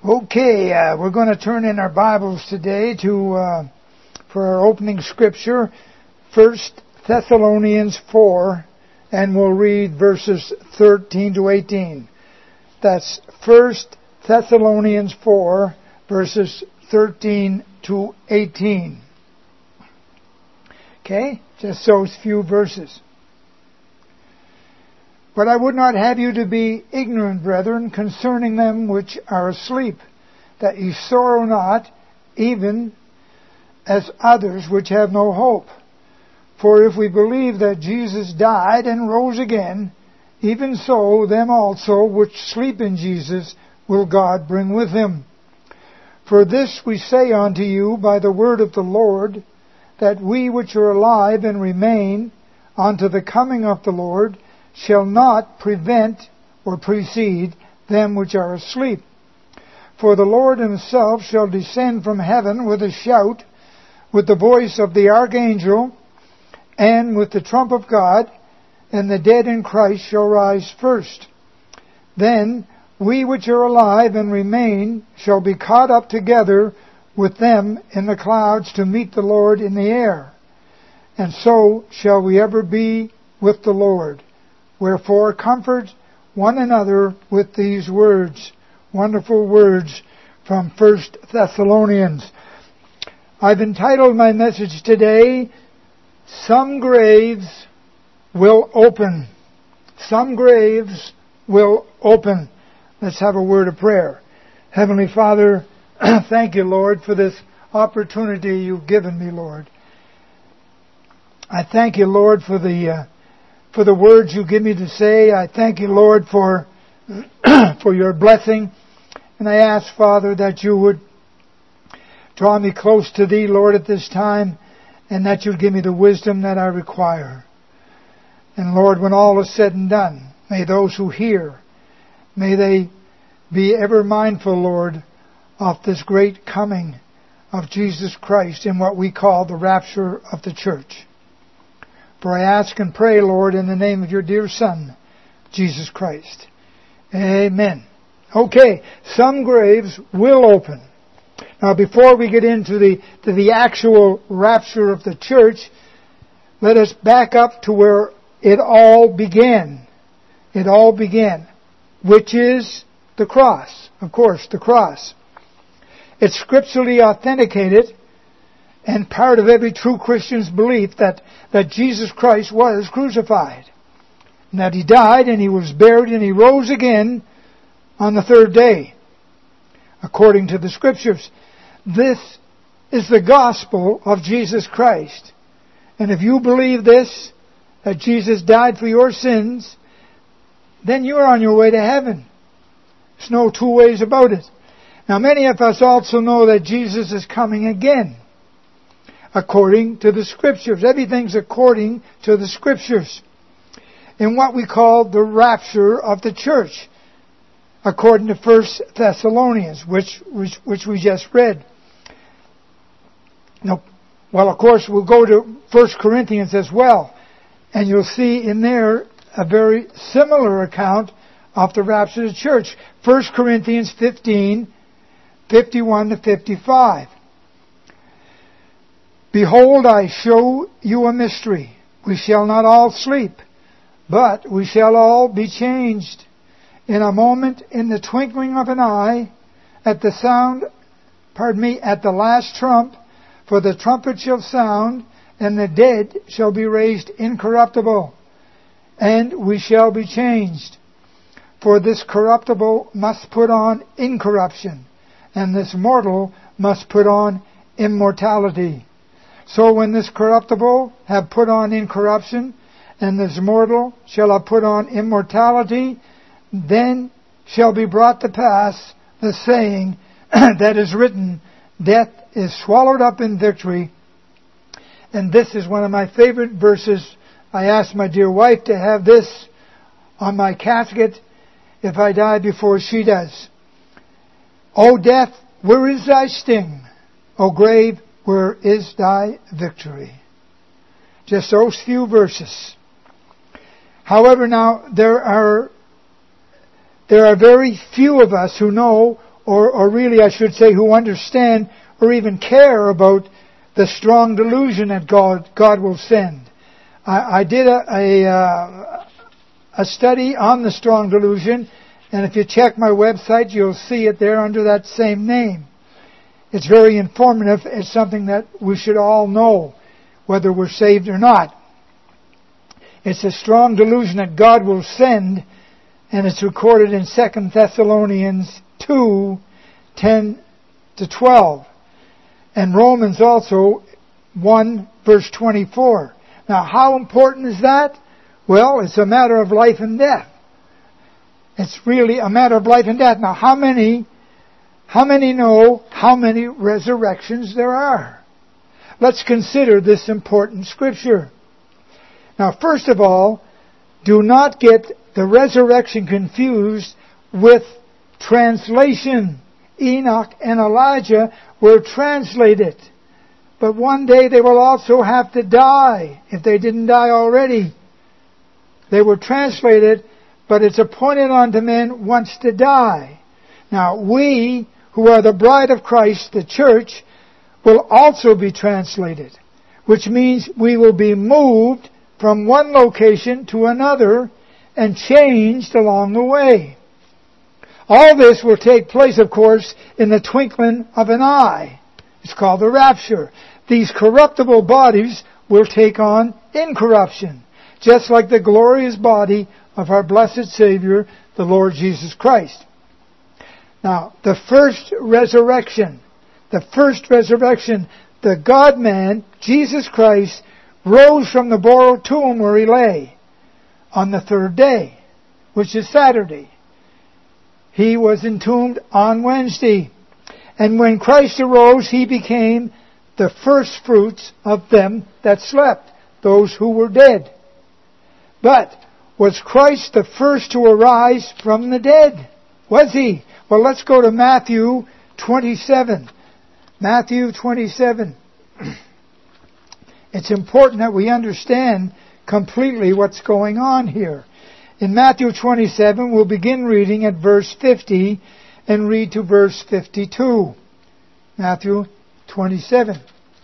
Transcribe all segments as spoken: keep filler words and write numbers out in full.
Okay, uh, we're going to turn in our Bibles today to uh, for our opening scripture, First Thessalonians four, and we'll read verses thirteen to eighteen. That's First Thessalonians four, verses thirteen to eighteen. Okay, just those few verses. But I would not have you to be ignorant, brethren, concerning them which are asleep, that ye sorrow not, even as others which have no hope. For if we believe that Jesus died and rose again, even so them also which sleep in Jesus will God bring with him. For this we say unto you by the word of the Lord, that we which are alive and remain unto the coming of the Lord shall not prevent or precede them which are asleep. For the Lord himself shall descend from heaven with a shout, with the voice of the archangel, and with the trump of God, and the dead in Christ shall rise first. Then we which are alive and remain shall be caught up together with them in the clouds to meet the Lord in the air. And so shall we ever be with the Lord. Wherefore comfort one another with these words. Wonderful words from First Thessalonians. I've entitled my message today, Some Graves Will Open. Some graves will open. Let's have a word of prayer. Heavenly Father, thank you, Lord, for this opportunity you've given me, Lord. I thank you, Lord, for the uh, for the words you give me to say. I thank you, Lord, for for your blessing. And I ask, Father, that you would draw me close to thee, Lord, at this time, and that you'd give me the wisdom that I require. And Lord, when all is said and done, may those who hear, may they be ever mindful, Lord, of this great coming of Jesus Christ in what we call the rapture of the church. For I ask and pray, Lord, in the name of your dear Son, Jesus Christ. Amen. Okay, some graves will open. Now, before we get into the to the actual rapture of the church, let us back up to where it all began. It all began, which is the cross. Of course, the cross. It's scripturally authenticated and part of every true Christian's belief that, that Jesus Christ was crucified. And that He died and He was buried and He rose again on the third day, according to the Scriptures. This is the gospel of Jesus Christ. And if you believe this, that Jesus died for your sins, then you're on your way to heaven. There's no two ways about it. Now, many of us also know that Jesus is coming again, according to the Scriptures. Everything's according to the Scriptures. In what we call the rapture of the church, according to First Thessalonians, which, which, which we just read. Now, well, of course, we'll go to First Corinthians as well, and you'll see in there a very similar account of the rapture of the church. First Corinthians fifteen, fifty-one to fifty-five. Behold, I show you a mystery. We shall not all sleep, but we shall all be changed. In a moment, in the twinkling of an eye, at the sound, pardon me, at the last trump, for the trumpet shall sound, and the dead shall be raised incorruptible, and we shall be changed. For this corruptible must put on incorruption, and this mortal must put on immortality. So when this corruptible have put on incorruption, and this mortal shall have put on immortality, then shall be brought to pass the saying that is written, death is swallowed up in victory. And this is one of my favorite verses. I asked my dear wife to have this on my casket if I die before she does. O death, where is thy sting? O grave, where is thy victory? Just those few verses. However, now, there are there are very few of us who know or, or really I should say who understand or even care about the strong delusion that God, God will send. I, I did a, a, uh, a study on the strong delusion, and if you check my website, you'll see it there under that same name. It's very informative. It's something that we should all know, whether we're saved or not. It's a strong delusion that God will send, and it's recorded in Second Thessalonians two, ten to twelve. And Romans also one, verse twenty-four. Now, how important is that? Well, it's a matter of life and death. It's really a matter of life and death. Now, how many, how many know how many resurrections there are? Let's consider this important scripture. Now, first of all, do not get the resurrection confused with translation. Enoch and Elijah were translated. But one day they will also have to die, if they didn't die already. They were translated, but it's appointed unto men once to die. Now, we, who are the bride of Christ, the church, will also be translated, which means we will be moved from one location to another and changed along the way. All this will take place, of course, in the twinkling of an eye. It's called the rapture. These corruptible bodies will take on incorruption, just like the glorious body of our blessed Savior, the Lord Jesus Christ. Now, the first resurrection, the first resurrection, the God-man, Jesus Christ, rose from the borrowed tomb where he lay on the third day, which is Saturday. He was entombed on Wednesday. And when Christ arose, he became the first fruits of them that slept, those who were dead. But was Christ the first to arise from the dead? Was he? Well, let's go to Matthew twenty-seven. Matthew twenty-seven. It's important that we understand completely what's going on here. In Matthew twenty-seven, we'll begin reading at verse fifty and read to verse fifty-two. Matthew twenty-seven.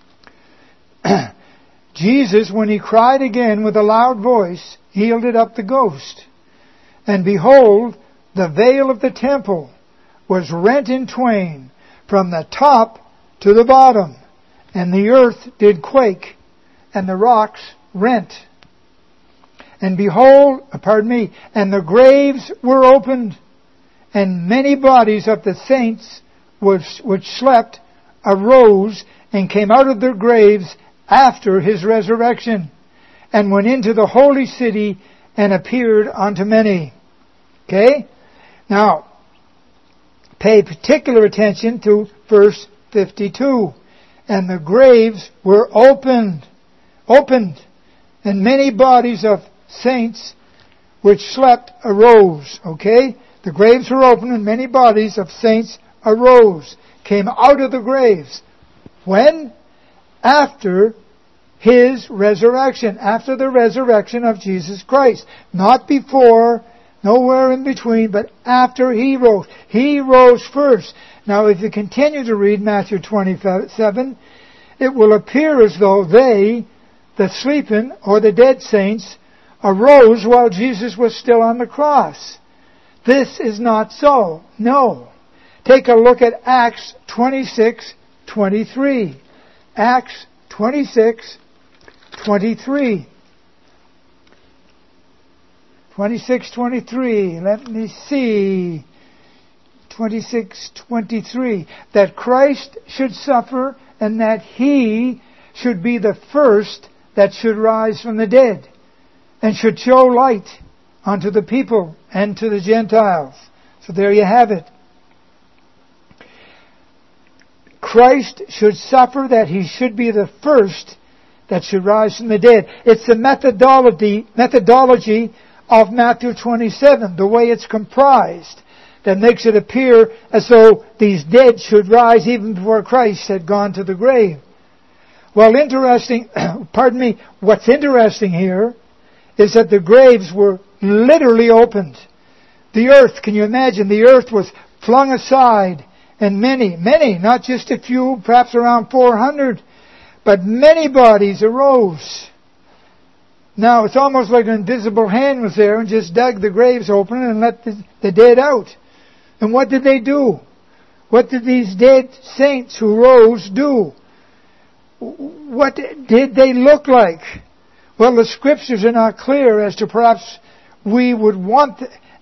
Jesus, when he cried again with a loud voice, yielded up the ghost. And behold, the veil of the temple was rent in twain from the top to the bottom, and the earth did quake, and the rocks rent. And behold, pardon me, and the graves were opened, and many bodies of the saints which, which slept arose and came out of their graves after his resurrection, and went into the holy city and appeared unto many. Okay? Now, pay particular attention to verse fifty-two. And the graves were opened, opened, and many bodies of saints which slept arose. Okay? The graves were opened and many bodies of saints arose, came out of the graves. When? After his resurrection. After the resurrection of Jesus Christ. Not before, nowhere in between, but after he rose. He rose first. Now if you continue to read Matthew twenty-seven, it will appear as though they, the sleeping or the dead saints, arose while Jesus was still on the cross. This is not so. No. Take a look at Acts twenty-six twenty-three. Acts twenty-six twenty-three. twenty-six twenty-three. Let me see. twenty-six twenty-three. That Christ should suffer and that he should be the first that should rise from the dead and should show light unto the people and to the Gentiles. So there you have it. Christ should suffer that he should be the first that should rise from the dead. It's the methodology, methodology of Matthew twenty-seven, the way it's comprised, that makes it appear as though these dead should rise even before Christ had gone to the grave. Well, interesting, pardon me, what's interesting here is that the graves were literally opened. The earth, can you imagine, the earth was flung aside And many, many, not just a few, perhaps around four hundred, but many bodies arose. Now, it's almost like an invisible hand was there and just dug the graves open and let the, the dead out. And what did they do? What did these dead saints who rose do? What did they look like? Well, the scriptures are not clear as to perhaps we would want,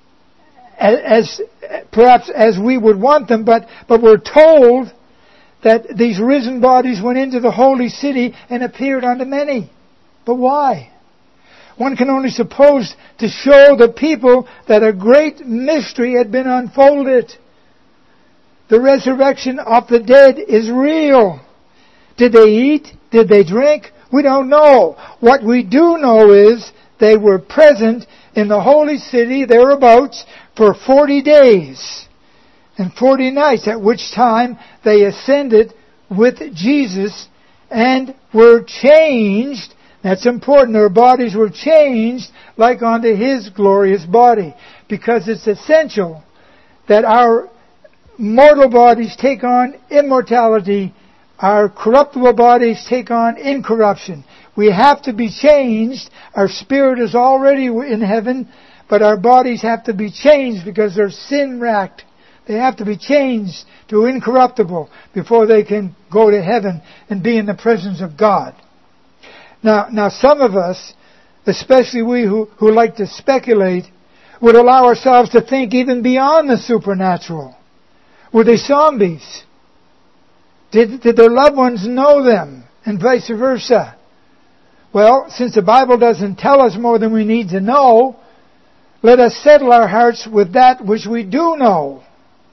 as perhaps as we would want them, but, but we're told that these risen bodies went into the holy city and appeared unto many. But why? One can only suppose to show the people that a great mystery had been unfolded. The resurrection of the dead is real. Did they eat? Did they drink? We don't know. What we do know is they were present in the holy city thereabouts for forty days and forty nights, at which time they ascended with Jesus and were changed. That's important. Their bodies were changed like unto His glorious body, because it's essential that our mortal bodies take on immortality, our corruptible bodies take on incorruption. We have to be changed. Our spirit is already in heaven, but our bodies have to be changed because they're sin-racked. They have to be changed to incorruptible before they can go to heaven and be in the presence of God. Now, now some of us, especially we who, who like to speculate, would allow ourselves to think even beyond the supernatural. Were they zombies? Did, did their loved ones know them? And vice versa. Well, since the Bible doesn't tell us more than we need to know, let us settle our hearts with that which we do know.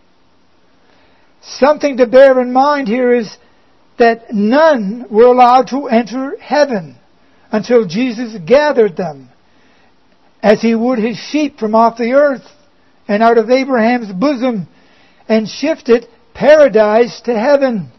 Something to bear in mind here is that none were allowed to enter heaven until Jesus gathered them, as He would His sheep from off the earth and out of Abraham's bosom, and shifted paradise to heaven.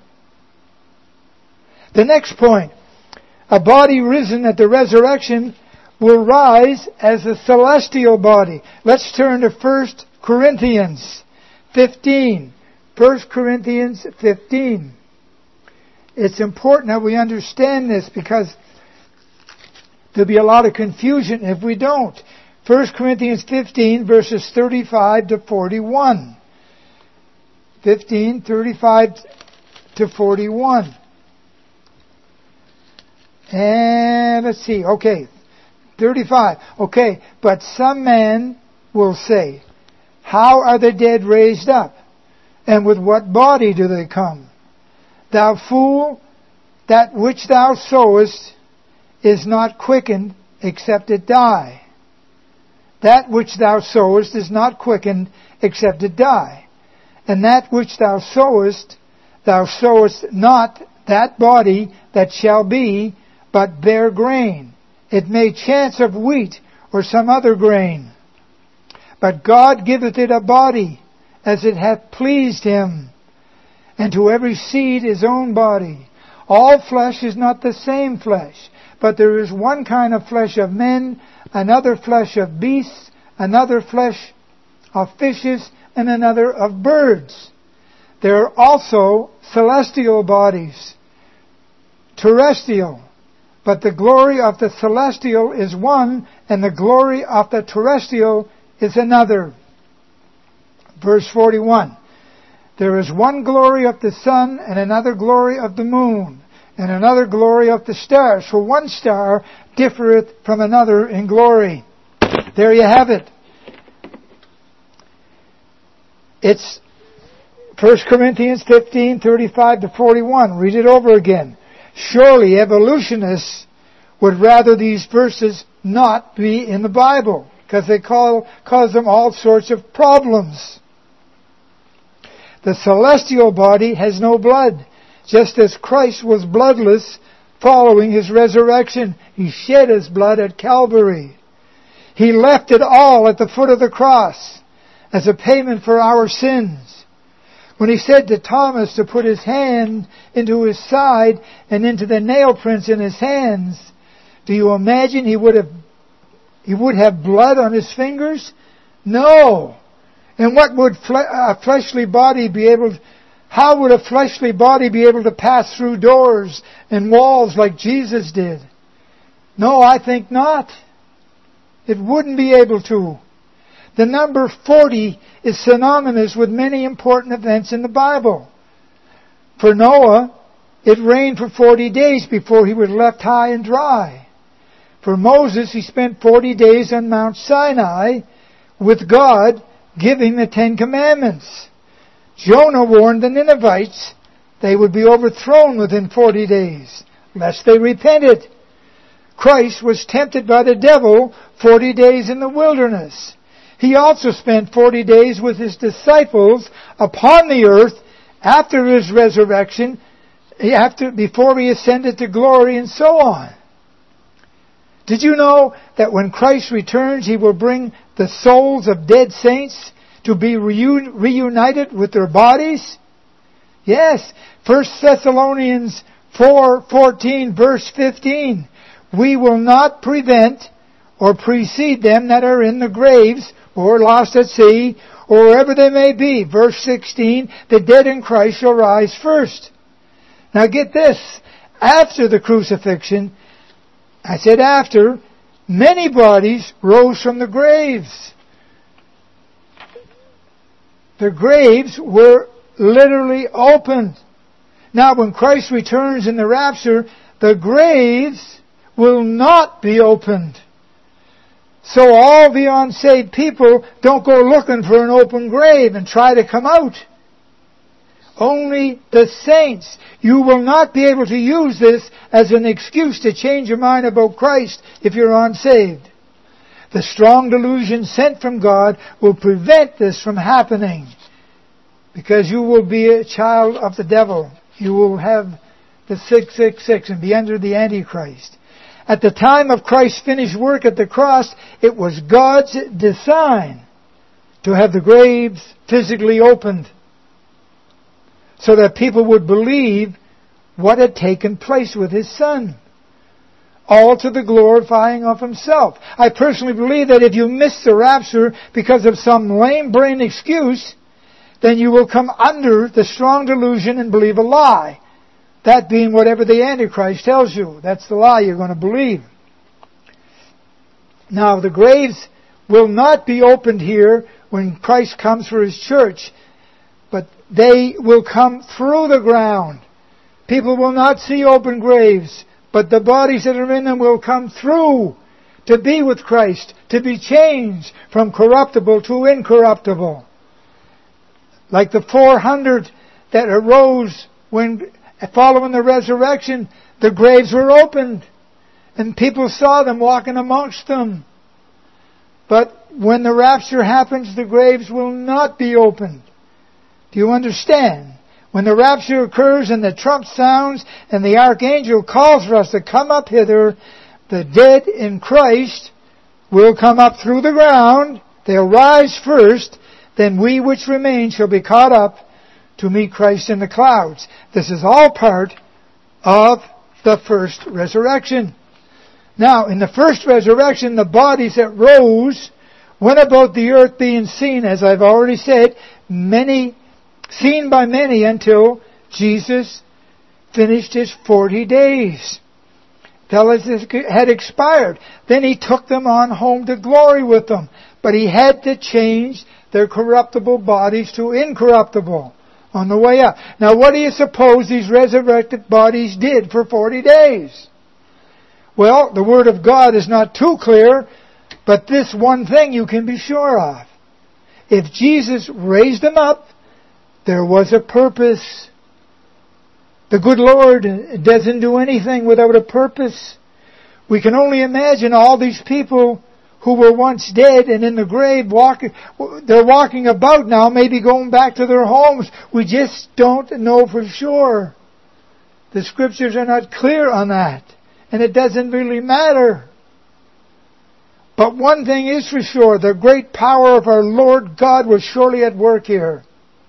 The next point, a body risen at the resurrection will rise as a celestial body. Let's turn to First Corinthians fifteen. First Corinthians fifteen. It's important that we understand this because there'll be a lot of confusion if we don't. First Corinthians fifteen, verses thirty-five to forty-one. fifteen, thirty-five to forty-one. And let's see, okay, thirty-five. Okay, but some men will say, how are the dead raised up? And with what body do they come? Thou fool, that which thou sowest is not quickened except it die. That which thou sowest is not quickened except it die. And that which thou sowest, thou sowest not that body that shall be, but bare grain. It may chance of wheat or some other grain. But God giveth it a body, as it hath pleased Him, and to every seed his own body. All flesh is not the same flesh, but there is one kind of flesh of men, another flesh of beasts, another flesh of fishes, and another of birds. There are also celestial bodies, terrestrial, but the glory of the celestial is one, and the glory of the terrestrial is another. Verse forty-one. There is one glory of the sun, and another glory of the moon, and another glory of the stars. For one star differeth from another in glory. There you have it. It's First Corinthians fifteen, thirty-five to forty-one. Read it over again. Surely evolutionists would rather these verses not be in the Bible, because they call, cause them all sorts of problems. The celestial body has no blood, just as Christ was bloodless following His resurrection. He shed His blood at Calvary. He left it all at the foot of the cross as a payment for our sins. When He said to Thomas to put his hand into his side and into the nail prints in his hands, do you imagine he would have he would have blood on his fingers? No. And what would a fleshly body be able How would a fleshly body be able to pass through doors and walls like Jesus did? No, I think not. It wouldn't be able to. The number forty is synonymous with many important events in the Bible. For Noah, it rained for forty days before he was left high and dry. For Moses, he spent forty days on Mount Sinai with God giving the Ten Commandments. Jonah warned the Ninevites they would be overthrown within forty days, lest they repented. Christ was tempted by the devil forty days in the wilderness. He also spent forty days with his disciples upon the earth after his resurrection, after, before he ascended to glory, and so on. Did you know that when Christ returns, he will bring the souls of dead saints to be reun- reunited with their bodies? Yes, First Thessalonians four fourteen, verse fifteen. We will not prevent or precede them that are in the graves, or lost at sea, or wherever they may be. Verse sixteen, the dead in Christ shall rise first. Now get this, after the crucifixion, I said after, many bodies rose from the graves. The graves were literally opened. Now when Christ returns in the rapture, the graves will not be opened. So all the unsaved people don't go looking for an open grave and try to come out. Only the saints. You will not be able to use this as an excuse to change your mind about Christ if you're unsaved. The strong delusion sent from God will prevent this from happening, because you will be a child of the devil. You will have the six six six and be under the Antichrist. At the time of Christ's finished work at the cross, it was God's design to have the graves physically opened, so that people would believe what had taken place with His Son, all to the glorifying of Himself. I personally believe that if you miss the rapture because of some lame brain excuse, then you will come under the strong delusion and believe a lie. That being whatever the Antichrist tells you. That's the lie you're going to believe. Now, the graves will not be opened here when Christ comes for His church, but they will come through the ground. People will not see open graves, but the bodies that are in them will come through to be with Christ, to be changed from corruptible to incorruptible. Like the four hundred that arose when, following the resurrection, the graves were opened, and people saw them walking amongst them. But when the rapture happens, the graves will not be opened. Do you understand? When the rapture occurs and the trump sounds and the archangel calls for us to come up hither, the dead in Christ will come up through the ground. They'll rise first. Then we which remain shall be caught up to meet Christ in the clouds. This is all part of the first resurrection. Now, in the first resurrection, the bodies that rose went about the earth being seen, as I've already said, many, seen by many until Jesus finished His forty days. Till it had expired. Then He took them on home to glory with them. But He had to change their corruptible bodies to incorruptible on the way up. Now, what do you suppose these resurrected bodies did for forty days? Well, the Word of God is not too clear, but this one thing you can be sure of. If Jesus raised them up, there was a purpose. The good Lord doesn't do anything without a purpose. We can only imagine all these people who were once dead and in the grave, walking, they're walking about now, maybe going back to their homes. We just don't know for sure. The Scriptures are not clear on that, and it doesn't really matter. But one thing is for sure, the great power of our Lord God was surely at work here.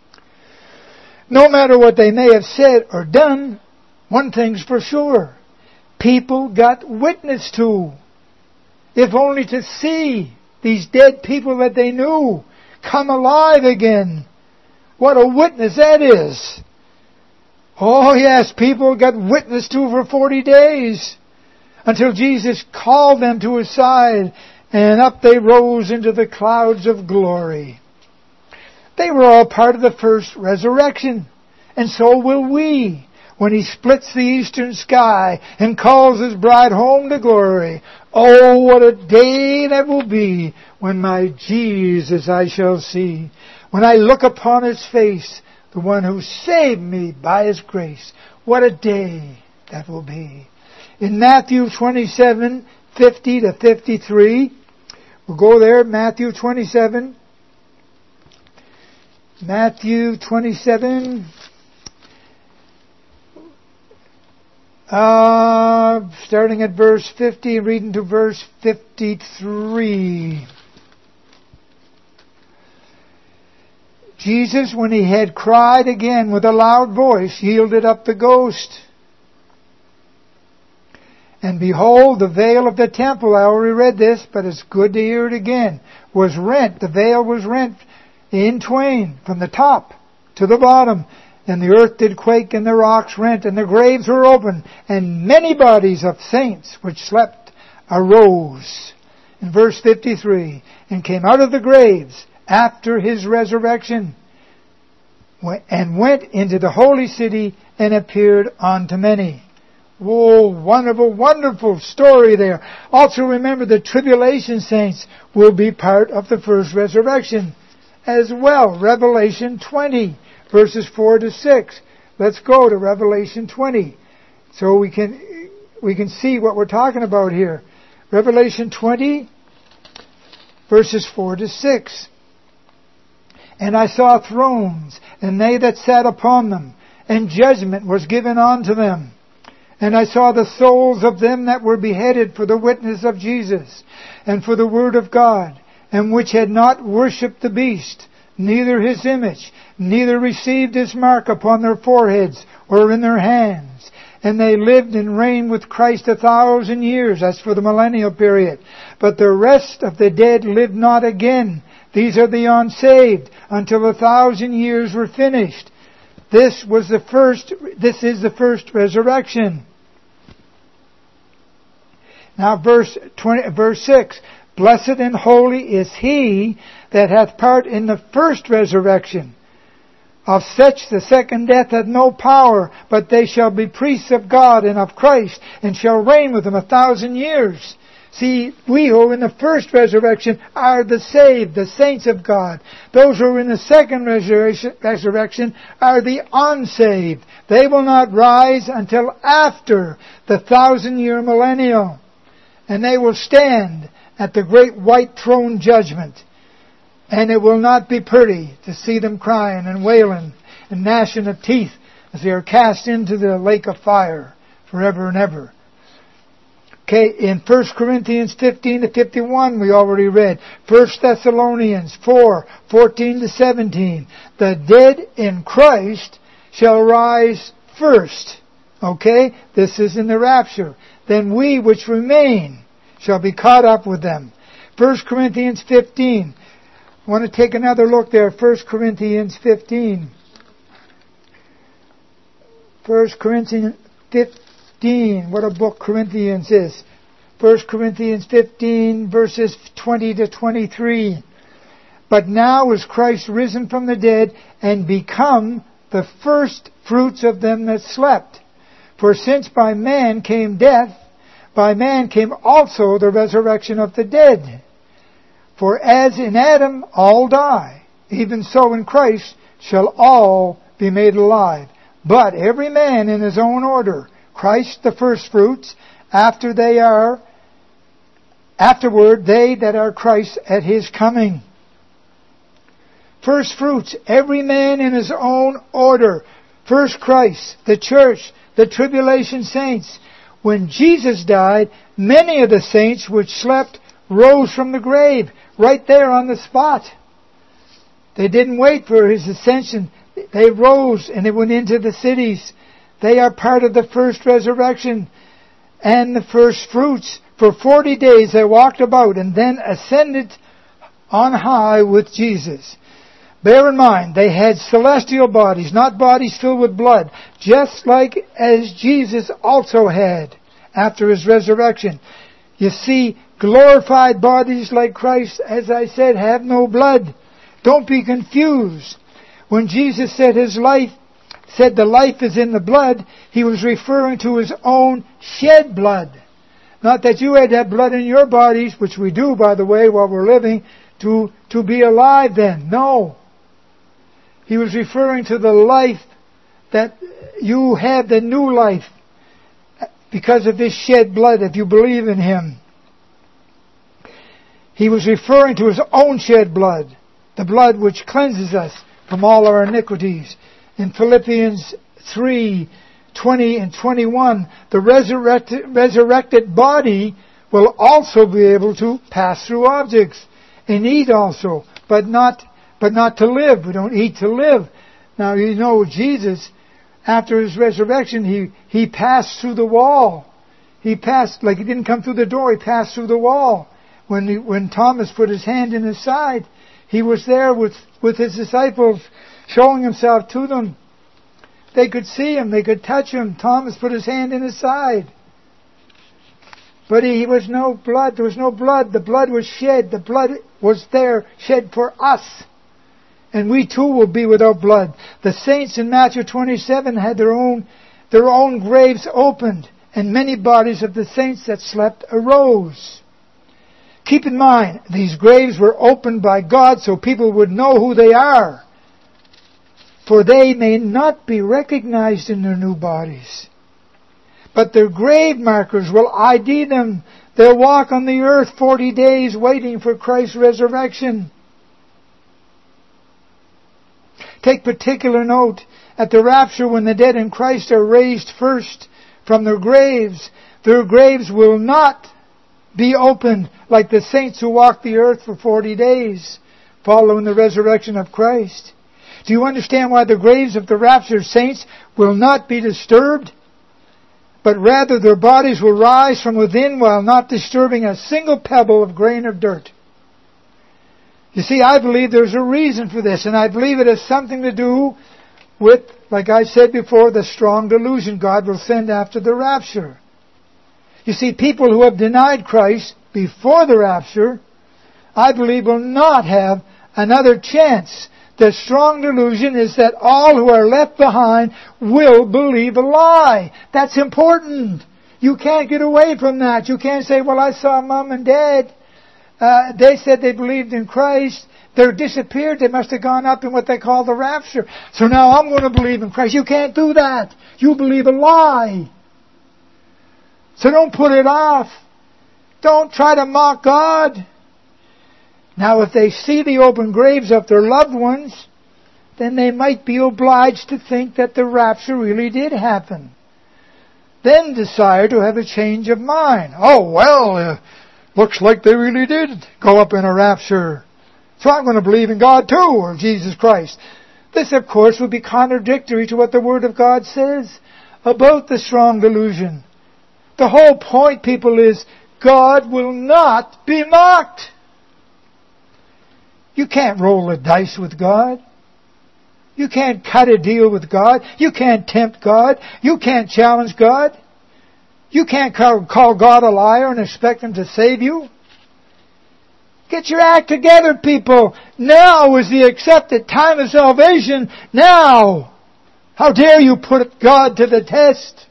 No matter what they may have said or done, one thing's for sure. People got witness to. If only to see these dead people that they knew come alive again. What a witness that is. Oh yes, people got witnessed to for forty days until Jesus called them to his side, and up they rose into the clouds of glory. They were all part of the first resurrection, and so will we when he splits the eastern sky and calls his bride home to glory. Oh, what a day that will be when my Jesus I shall see, when I look upon his face, the one who saved me by his grace. What a day that will be. In Matthew twenty-seven, fifty to fifty-three, we'll go there, Matthew twenty-seven. Matthew twenty-seven, uh, starting at verse fifty, reading to verse fifty-three. Jesus, when he had cried again with a loud voice, yielded up the ghost. And behold, the veil of the temple, I already read this, but it's good to hear it again, was rent. The veil was rent in twain, from the top to the bottom. And the earth did quake, and the rocks rent, and the graves were opened, and many bodies of saints which slept arose. In verse fifty-three, and came out of the graves after his resurrection, and went into the holy city, and appeared unto many. Oh, wonderful, wonderful story there. Also remember, the tribulation saints will be part of the first resurrection as well. Revelation twenty, verses four to six. Let's go to Revelation twenty, so we can we can see what we're talking about here. Revelation twenty, verses four to six. And I saw thrones, and they that sat upon them, and judgment was given unto them. And I saw the souls of them that were beheaded for the witness of Jesus, and for the word of God, and which had not worshipped the beast, neither his image, neither received his mark upon their foreheads or in their hands. And they lived and reigned with Christ a thousand years. That's for the millennial period. But the rest of the dead lived not again. These are the unsaved, until a thousand years were finished. This was the first, this is the first resurrection. Now verse twenty, verse six. Blessed and holy is he that hath part in the first resurrection. Of such the second death hath no power, but they shall be priests of God and of Christ, and shall reign with him a thousand years. See, we who are in the first resurrection are the saved, the saints of God. Those who are in the second resurrection are the unsaved. They will not rise until after the thousand-year millennial. And they will stand at the great white throne judgment. And it will not be pretty to see them crying and wailing and gnashing of teeth as they are cast into the lake of fire forever and ever. Okay, in First Corinthians fifteen to fifty-one we already read. First Thessalonians four, fourteen to seventeen. The dead in Christ shall rise first. Okay, this is in the rapture. Then we which remain shall be caught up with them. First Corinthians fifteen. I want to take another look there. First Corinthians fifteen. First Corinthians fifteen. What a book Corinthians is. First Corinthians fifteen, verses twenty to twenty-three. But now is Christ risen from the dead, and become the first fruits of them that slept. For since by man came death, by man came also the resurrection of the dead. For as in Adam all die, even so in Christ shall all be made alive. But every man in his own order. Christ the firstfruits, after they are, afterward they that are Christ at his coming. First fruits, every man in his own order. First Christ, the church, the tribulation saints. When Jesus died, many of the saints which slept rose from the grave, right there on the spot. They didn't wait for his ascension. They rose and they went into the cities. They are part of the first resurrection and the first fruits. For forty days they walked about and then ascended on high with Jesus. Bear in mind, they had celestial bodies, not bodies filled with blood, just like as Jesus also had after His resurrection. You see, glorified bodies like Christ, as I said, have no blood. Don't be confused. When Jesus said His life, said the life is in the blood, He was referring to His own shed blood. Not that you had to have blood in your bodies, which we do, by the way, while we're living, to, to be alive then. No. He was referring to the life that you have, the new life, because of this shed blood, if you believe in Him. He was referring to His own shed blood, the blood which cleanses us from all our iniquities. In Philippians three, twenty and twenty-one, the resurrected, resurrected body will also be able to pass through objects and eat also, but not but not to live. We don't eat to live. Now, you know, Jesus, after His resurrection, He, he passed through the wall. He passed, like He didn't come through the door, He passed through the wall. When he, when Thomas put his hand in His side, He was there with, with His disciples, showing Himself to them. They could see Him, they could touch Him. Thomas put his hand in His side. But he was no blood, there was no blood. The blood was shed. The blood was there, shed for us. And we too will be without blood. The saints in Matthew twenty-seven had their own, their own graves opened, and many bodies of the saints that slept arose. Keep in mind, these graves were opened by God so people would know who they are. For they may not be recognized in their new bodies. But their grave markers will I D them. They'll walk on the earth forty days waiting for Christ's resurrection. Take particular note, at the rapture when the dead in Christ are raised first from their graves, their graves will not be opened like the saints who walk the earth for forty days following the resurrection of Christ. Do you understand why the graves of the raptured saints will not be disturbed? But rather their bodies will rise from within while not disturbing a single pebble of grain of dirt. You see, I believe there's a reason for this, and I believe it has something to do with, like I said before, the strong delusion God will send after the rapture. You see, people who have denied Christ before the rapture, I believe will not have another chance. The strong delusion is that all who are left behind will believe a lie. That's important. You can't get away from that. You can't say, well, I saw Mom and Dad. Uh, they said they believed in Christ. They're disappeared. They must have gone up in what they call the rapture. So now I'm going to believe in Christ. You can't do that. You believe a lie. So don't put it off. Don't try to mock God. Now, if they see the open graves of their loved ones, then they might be obliged to think that the rapture really did happen. Then desire to have a change of mind. Oh, well, uh, looks like they really did go up in a rapture. So I'm going to believe in God too, or Jesus Christ. This, of course, would be contradictory to what the Word of God says about the strong delusion. The whole point, people, is God will not be mocked. You can't roll the dice with God. You can't cut a deal with God. You can't tempt God. You can't challenge God. You can't call, call God a liar and expect Him to save you. Get your act together, people. Now is the accepted time of salvation. Now. How dare you put God to the test?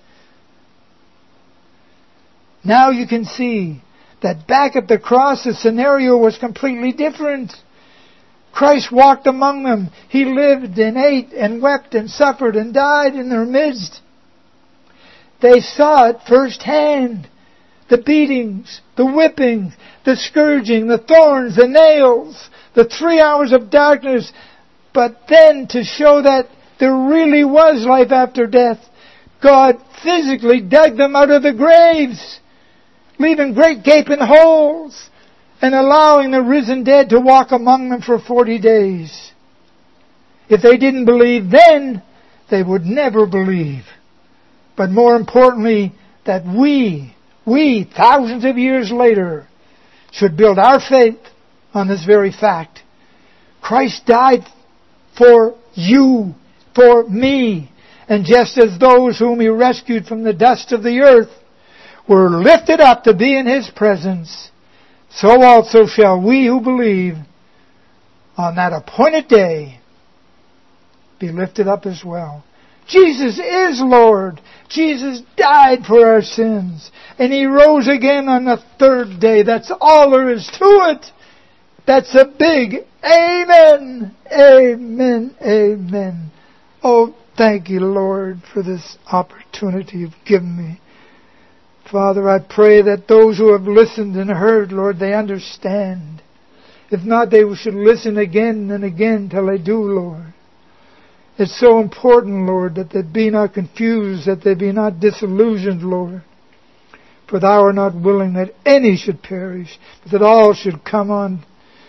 Now you can see that back at the cross the scenario was completely different. Christ walked among them. He lived and ate and wept and suffered and died in their midst. They saw it firsthand. The beatings, the whippings, the scourging, the thorns, the nails, the three hours of darkness. But then to show that there really was life after death, God physically dug them out of the graves, leaving great gaping holes, and allowing the risen dead to walk among them for forty days. If they didn't believe then, they would never believe. But more importantly, that we, we, thousands of years later, should build our faith on this very fact. Christ died for you, for me. And just as those whom He rescued from the dust of the earth were lifted up to be in His presence, so also shall we who believe on that appointed day be lifted up as well. Jesus is Lord. Jesus died for our sins. And He rose again on the third day. That's all there is to it. That's a big amen. Amen. Amen. Oh, thank you, Lord, for this opportunity you've given me. Father, I pray that those who have listened and heard, Lord, they understand. If not, they should listen again and again till they do, Lord. It's so important, Lord, that they be not confused, that they be not disillusioned, Lord. For Thou art not willing that any should perish, but that all should come on,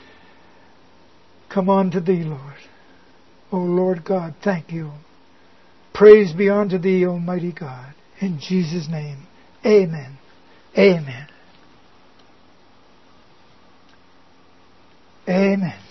come on to Thee, Lord. O Lord God, thank You. Praise be unto Thee, Almighty God. In Jesus' name, amen. Amen. Amen.